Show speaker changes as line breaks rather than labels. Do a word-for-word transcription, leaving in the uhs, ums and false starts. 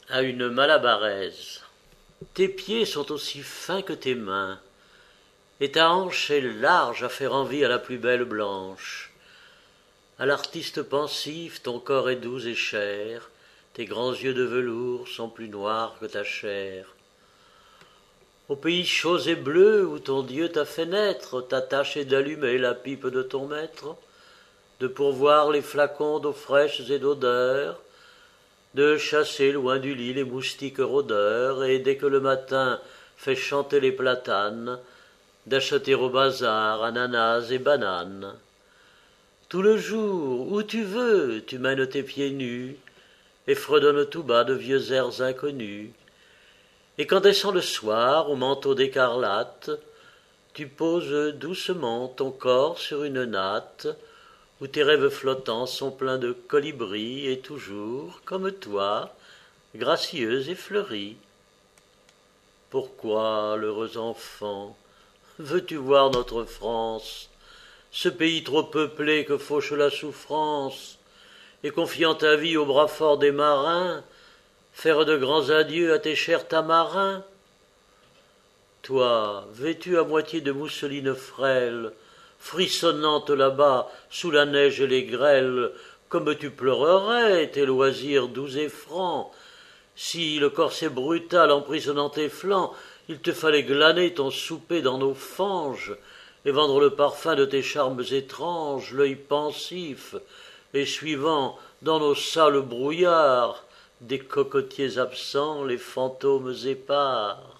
à une Malabaraise. Tes pieds sont aussi fins que tes mains, et ta hanche est large à faire envie à la plus belle blanche. À l'artiste pensif, ton corps est doux et cher, tes grands yeux de velours sont plus noirs que ta chair. Au pays chaud et bleu où ton Dieu t'a fait naître, ta tâche est d'allumer la pipe de ton maître, de pourvoir les flacons d'eau fraîche et d'odeur, de chasser loin du lit les moustiques rôdeurs, et dès que le matin fait chanter les platanes, d'acheter au bazar ananas et bananes. Tout le jour, où tu veux, tu mènes tes pieds nus, et fredonnes tout bas de vieux airs inconnus. Et quand descend le soir, au manteau d'écarlate, tu poses doucement ton corps sur une natte, où tes rêves flottants sont pleins de colibris, et toujours, comme toi, gracieuse et fleurie. Pourquoi, l'heureux enfant, veux-tu voir notre France, ce pays trop peuplé que fauche la souffrance, et confiant ta vie aux bras forts des marins, faire de grands adieux à tes chers tamarins? Toi, vêtu à moitié de mousseline frêle, frissonnante là-bas sous la neige et les grêles, comme tu pleurerais tes loisirs doux et francs, si le corset brutal emprisonnant tes flancs, il te fallait glaner ton souper dans nos fanges, et vendre le parfum de tes charmes étranges, l'œil pensif, et suivant dans nos sales brouillards des cocotiers absents les fantômes épars.